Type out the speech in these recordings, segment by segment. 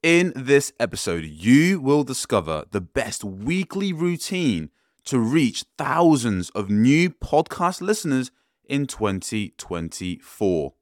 In this episode, you will discover the best weekly routine to reach thousands of new podcast listeners in 2024.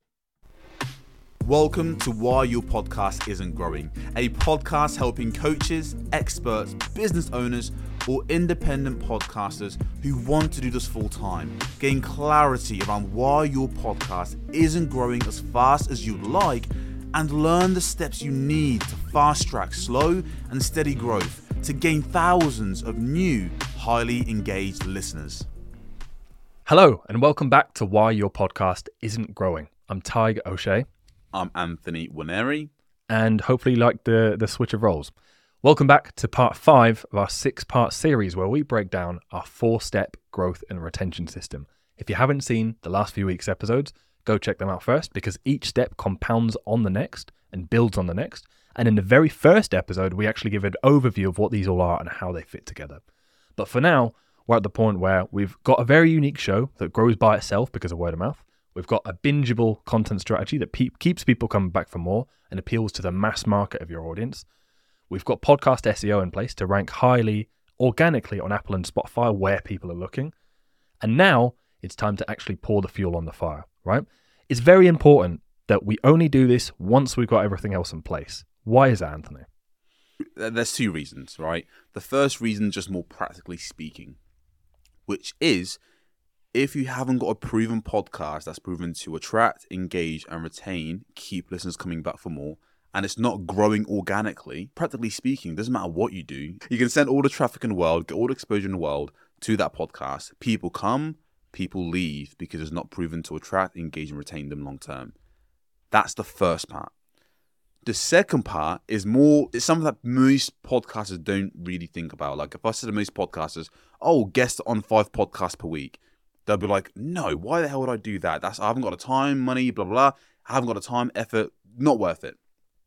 Welcome to Why Your Podcast Isn't Growing, a podcast helping coaches, experts, business owners, or independent podcasters who want to do this full time, gain clarity around why your podcast isn't growing as fast as you'd like, and learn the steps you need to fast track slow and steady growth to gain thousands of new, highly engaged listeners. Hello, and welcome back to Why Your Podcast Isn't Growing. I'm Tyg O'Shea. I'm Anthony Waneri. And hopefully you like the switch of roles. Welcome back to part 5 of our 6-part series where we break down our 4-step growth and retention system. If you haven't seen the last few weeks' episodes, go check them out first because each step compounds on the next and builds on the next. And in the very first episode, we actually give an overview of what these all are and how they fit together. But for now, we're at the point where we've got a very unique show that grows by itself because of word of mouth. We've got a bingeable content strategy that keeps people coming back for more and appeals to the mass market of your audience. We've got podcast SEO in place to rank highly organically on Apple and Spotify where people are looking. And now it's time to actually pour the fuel on the fire, right? It's very important that we only do this once we've got everything else in place. Why is that, Anthony? There's 2 reasons, right? The first reason, just more practically speaking, which is if you haven't got a proven podcast that's proven to attract, engage, and retain, keep listeners coming back for more, and it's not growing organically, practically speaking, doesn't matter what you do. You can send all the traffic in the world, get all the exposure in the world to that podcast. People come, people leave because it's not proven to attract, engage, and retain them long term. That's the first part. The second part is it's something that most podcasters don't really think about. Like if I said to most podcasters, guest on 5 podcasts per week, they'll be like, no, why the hell would I do that? I haven't got the time, money, blah, blah, blah. I haven't got the time, effort, not worth it.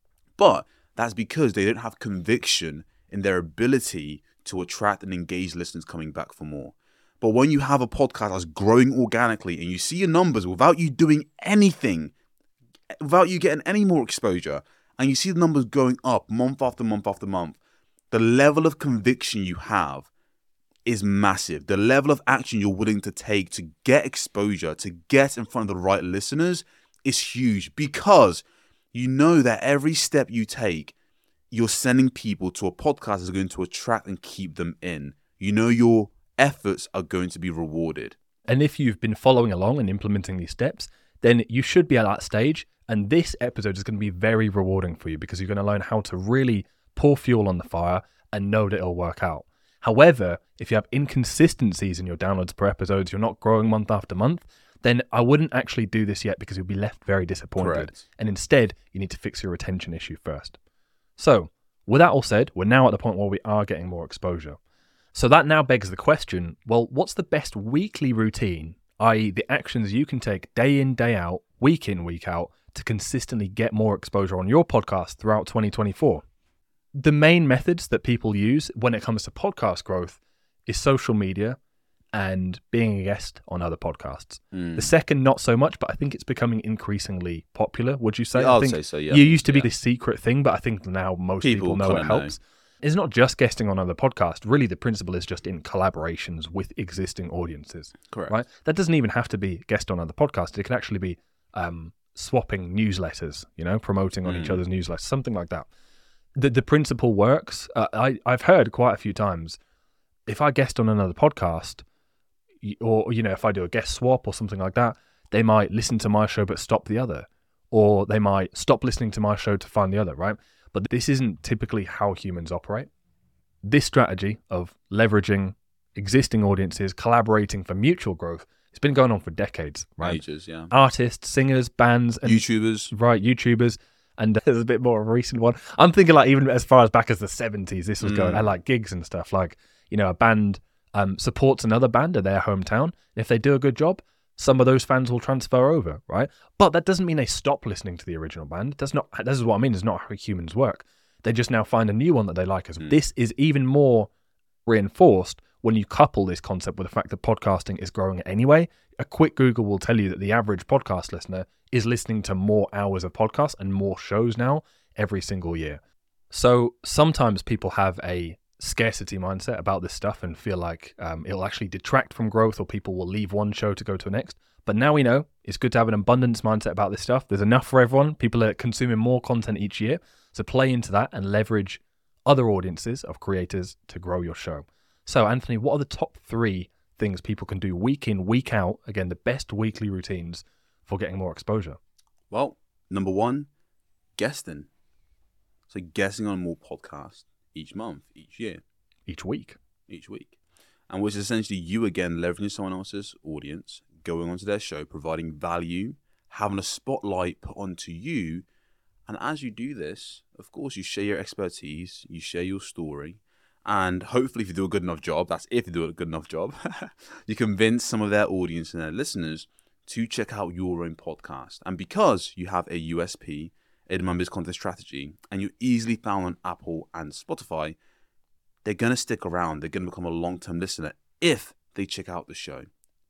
But that's because they don't have conviction in their ability to attract and engage listeners coming back for more. But when you have a podcast that's growing organically and you see your numbers without you doing anything, without you getting any more exposure, and you see the numbers going up month after month after month, the level of conviction you have is massive. The level of action you're willing to take to get exposure, to get in front of the right listeners is huge because you know that every step you take, you're sending people to a podcast that's going to attract and keep them in. You know your efforts are going to be rewarded. And if you've been following along and implementing these steps, then you should be at that stage. And this episode is going to be very rewarding for you because you're going to learn how to really pour fuel on the fire and know that it'll work out. However, if you have inconsistencies in your downloads per episode, you're not growing month after month, then I wouldn't actually do this yet because you'll be left very disappointed. Correct. And instead, you need to fix your retention issue first. So, with that all said, we're now at the point where we are getting more exposure. So that now begs the question, well, what's the best weekly routine, i.e. the actions you can take day in, day out, week in, week out, to consistently get more exposure on your podcast throughout 2024? The main methods that people use when it comes to podcast growth is social media and being a guest on other podcasts. The second, not so much, but I think it's becoming increasingly popular, would you say? Yeah, I'd say so, yeah. You used to be this secret thing, but I think now most people know it helps. It's not just guesting on other podcasts. Really, the principle is just in collaborations with existing audiences. Correct. Right? That doesn't even have to be guest on other podcasts. It can actually be swapping newsletters, promoting on each other's newsletters, something like that. The principle works. I've heard quite a few times, if I guest on another podcast, or if I do a guest swap or something like that, they might listen to my show but stop the other, or they might stop listening to my show to find the other, right? But this isn't typically how humans operate. This strategy of leveraging existing audiences, collaborating for mutual growth, it's been going on for decades, right? Ages, yeah. Artists, singers, bands, and YouTubers. Right, YouTubers. And there's a bit more of a recent one. I'm thinking like even as far as back as the 70s, this was going. I like gigs and stuff. Like, a band supports another band in their hometown. And if they do a good job, some of those fans will transfer over, right? But that doesn't mean they stop listening to the original band. This is what I mean. It's not how humans work. They just now find a new one that they like as well. This is even more reinforced when you couple this concept with the fact that podcasting is growing anyway. A quick Google will tell you that the average podcast listener is listening to more hours of podcasts and more shows now every single year. So sometimes people have a scarcity mindset about this stuff and feel like it'll actually detract from growth, or people will leave one show to go to the next. But now we know it's good to have an abundance mindset about this stuff. There's enough for everyone. People are consuming more content each year. So play into that and leverage other audiences of creators to grow your show. So Anthony, what are the top 3 things people can do week in, week out? Again, the best weekly routines for getting more exposure. Well, number 1, guesting. So guesting on more podcasts each month, each year. Each week. And which is essentially you, again, leveraging someone else's audience, going onto their show, providing value, having a spotlight put onto you. And as you do this, of course, you share your expertise, you share your story, and hopefully if you do a good enough job, that's if you do a good enough job, you convince some of their audience and their listeners to check out your own podcast. And because you have a USP, a demand-based content strategy, and you're easily found on Apple and Spotify, they're going to stick around. They're going to become a long-term listener if they check out the show.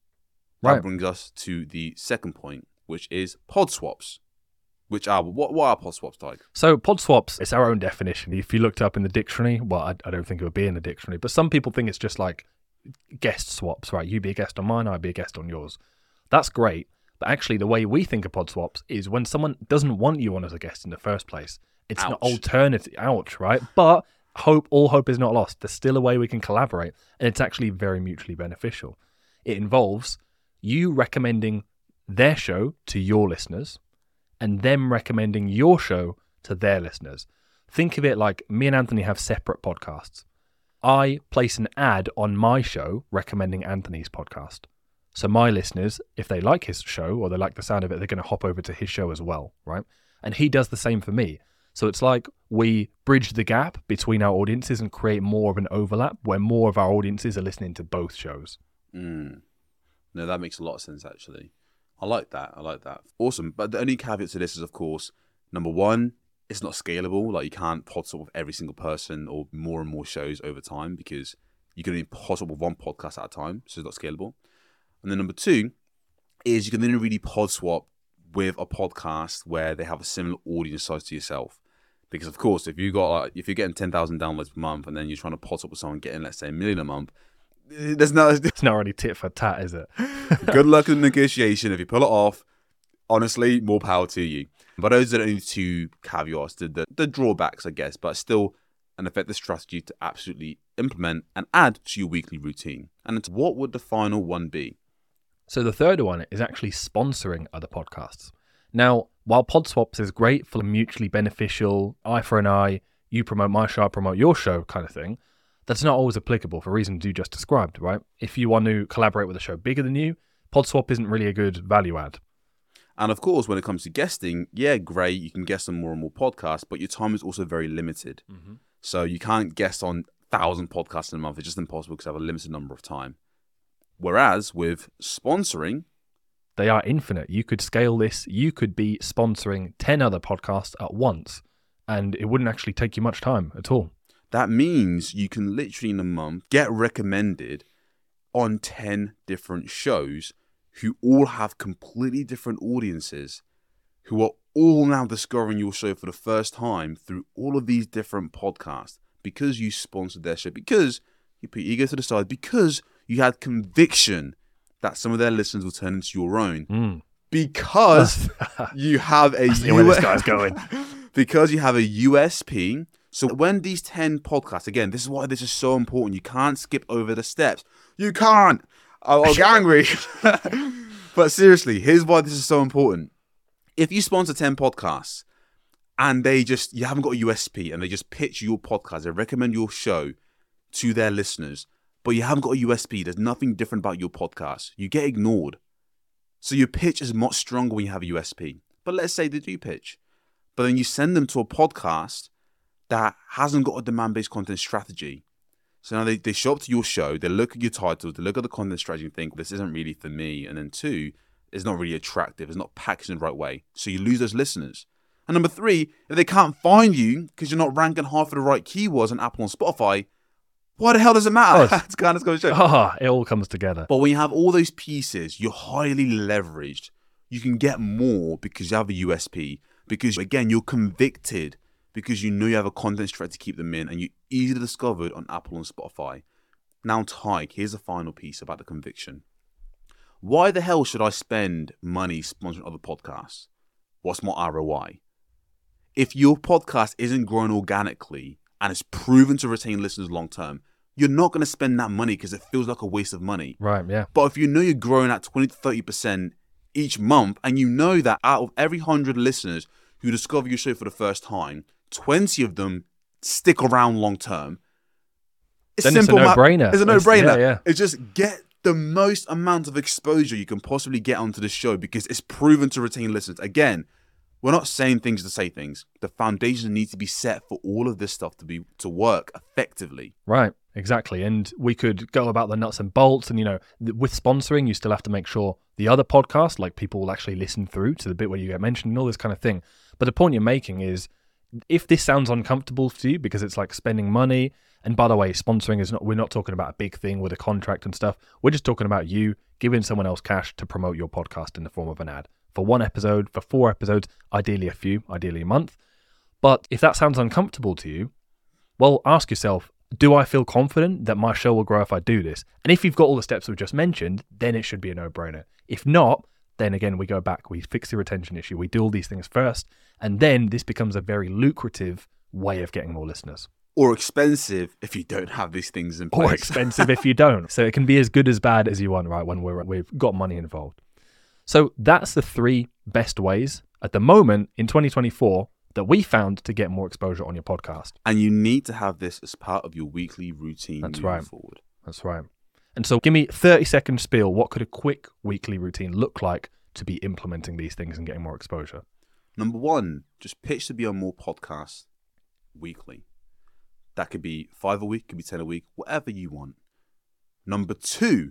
That brings us to the second point, which is pod swaps. Which are, what are pod swaps, Tyke? So pod swaps, it's our own definition. If you looked up in the dictionary, well, I don't think it would be in the dictionary, but some people think it's just like guest swaps, right? You be a guest on mine, I be a guest on yours. That's great. But actually, the way we think of pod swaps is when someone doesn't want you on as a guest in the first place. It's an alternative. Ouch, right? But all hope is not lost. There's still a way we can collaborate, and it's actually very mutually beneficial. It involves you recommending their show to your listeners, and them recommending your show to their listeners. Think of it like me and Anthony have separate podcasts. I place an ad on my show recommending Anthony's podcast. So my listeners, if they like his show or they like the sound of it, they're going to hop over to his show as well, right? And he does the same for me. So it's like we bridge the gap between our audiences and create more of an overlap where more of our audiences are listening to both shows. No, that makes a lot of sense, actually. I like that. Awesome. But the only caveat to this is, of course, number 1, it's not scalable. Like, you can't pod swap with every single person or more and more shows over time because you can only pod swap with one podcast at a time, so it's not scalable. And then number 2 is you can then really pod swap with a podcast where they have a similar audience size to yourself. Because, of course, if you're getting 10,000 downloads per month and then you're trying to pod swap with someone getting, let's say, 1 million a month, it's not really tit for tat, is it? Good luck in the negotiation. If you pull it off, honestly, more power to you. But those are the only 2 caveats, the drawbacks, I guess, but still an effective strategy to absolutely implement and add to your weekly routine. And what would the final one be? So the third one is actually sponsoring other podcasts. Now, while pod swaps is great for mutually beneficial, eye for an eye, you promote my show, I promote your show kind of thing, that's not always applicable for reasons you just described, right? If you want to collaborate with a show bigger than you, pod swap isn't really a good value add. And of course, when it comes to guesting, yeah, great, you can guest on more and more podcasts, but your time is also very limited. Mm-hmm. So you can't guest on 1,000 podcasts in a month. It's just impossible because you have a limited number of time. Whereas with sponsoring, they are infinite. You could scale this. You could be sponsoring 10 other podcasts at once, and it wouldn't actually take you much time at all. That means you can literally in a month get recommended on 10 different shows who all have completely different audiences, who are all now discovering your show for the first time through all of these different podcasts because you sponsored their show, because you put your ego to the side, because you had conviction that some of their listeners will turn into your own. Because you have a where this guy's going. Because you have a USP. So when these 10 podcasts, again, this is why this is so important. You can't skip over the steps. You can't. I'll get angry. But seriously, here's why this is so important. If you sponsor 10 podcasts and you haven't got a USP and they just pitch your podcast, they recommend your show to their listeners, but you haven't got a USP, there's nothing different about your podcast, you get ignored. So your pitch is much stronger when you have a USP. But let's say they do pitch, but then you send them to a podcast that hasn't got a demand-based content strategy. So now they show up to your show, they look at your titles, they look at the content strategy and think, this isn't really for me. And then 2, it's not really attractive, it's not packaged in the right way. So you lose those listeners. And number 3, if they can't find you because you're not ranking half of the right keywords on Apple and Spotify, why the hell does it matter? It's kind of going to show. It all comes together. But when you have all those pieces, you're highly leveraged. You can get more because you have a USP. Because, again, you're convicted because you know you have a content strategy to keep them in, and you're easily discovered on Apple and Spotify. Now, Tyke, here's a final piece about the conviction. Why the hell should I spend money sponsoring other podcasts? What's my ROI? If your podcast isn't growing organically and it's proven to retain listeners long term, you're not going to spend that money because it feels like a waste of money. Right, yeah. But if you know you're growing at 20 to 30% each month, and you know that out of every 100 listeners who discover your show for the first time, 20 of them stick around long term, It's a no-brainer. It's a no-brainer. Yeah. It's just get the most amount of exposure you can possibly get onto the show because it's proven to retain listeners. Again, we're not saying things to say things. The foundations need to be set for all of this stuff to work effectively. Right, exactly. And we could go about the nuts and bolts. And, with sponsoring, you still have to make sure the other podcasts, like people will actually listen through to the bit where you get mentioned and all this kind of thing. But the point you're making is, if this sounds uncomfortable to you because it's like spending money, and by the way, sponsoring is not, we're not talking about a big thing with a contract and stuff. We're just talking about you giving someone else cash to promote your podcast in the form of an ad. For 1 episode, for 4 episodes, ideally a few, ideally a month. But if that sounds uncomfortable to you, well, ask yourself, do I feel confident that my show will grow if I do this? And if you've got all the steps we've just mentioned, then it should be a no-brainer. If not, then again, we go back, we fix the retention issue, we do all these things first, and then this becomes a very lucrative way of getting more listeners. Or expensive if you don't have these things in place. Or expensive if you don't. So it can be as good as bad as you want, right, when we've got money involved. So that's the 3 best ways at the moment in 2024 that we found to get more exposure on your podcast. And you need to have this as part of your weekly routine moving forward. That's right. And so give me 30-second spiel. What could a quick weekly routine look like to be implementing these things and getting more exposure? Number 1, just pitch to be on more podcasts weekly. That could be 5 a week, could be 10 a week, whatever you want. Number 2,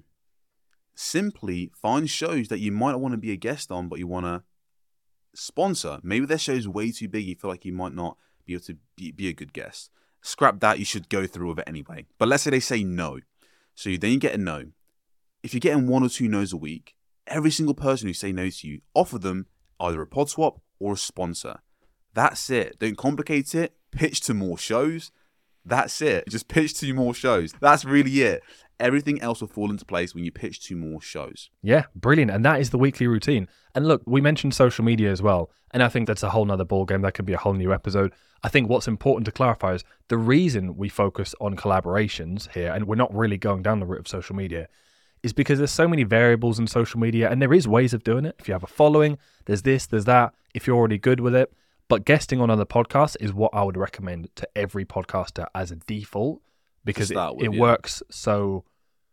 simply find shows that you might want to be a guest on, but you want to sponsor. Maybe their show is way too big. You feel like you might not be able to be a good guest. Scrap that. You should go through with it anyway. But let's say they say no. So then you get a no. If you're getting 1 or 2 no's a week, every single person who say no to you, offer them either a pod swap or a sponsor. That's it. Don't complicate it. Pitch to more shows. That's it. Just pitch to more shows. That's really it. Everything else will fall into place when you pitch to more shows. Yeah, brilliant. And that is the weekly routine. And look, we mentioned social media as well. And I think that's a whole nother ballgame. That could be a whole new episode. I think what's important to clarify is the reason we focus on collaborations here, and we're not really going down the route of social media, is because there's so many variables in social media, and there is ways of doing it. If you have a following, there's this, there's that, if you're already good with it. But guesting on other podcasts is what I would recommend to every podcaster as a default, because it works so...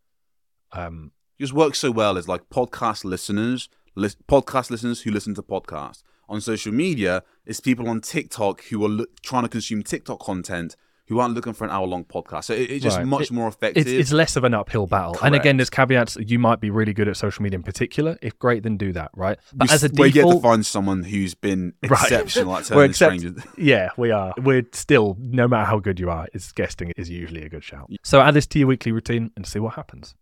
just works so well as like podcast listeners who listen to podcasts. On social media, it's people on TikTok who are trying to consume TikTok content who aren't looking for an hour-long podcast. So it's just much more effective. It's less of an uphill battle. Correct. And again, there's caveats. You might be really good at social media in particular. If great, then do that, right? But as a default... We get to find someone who's been exceptional at turning strangers. Yeah, we are. We're still, no matter how good you are, guesting is usually a good shout. So add this to your weekly routine and see what happens.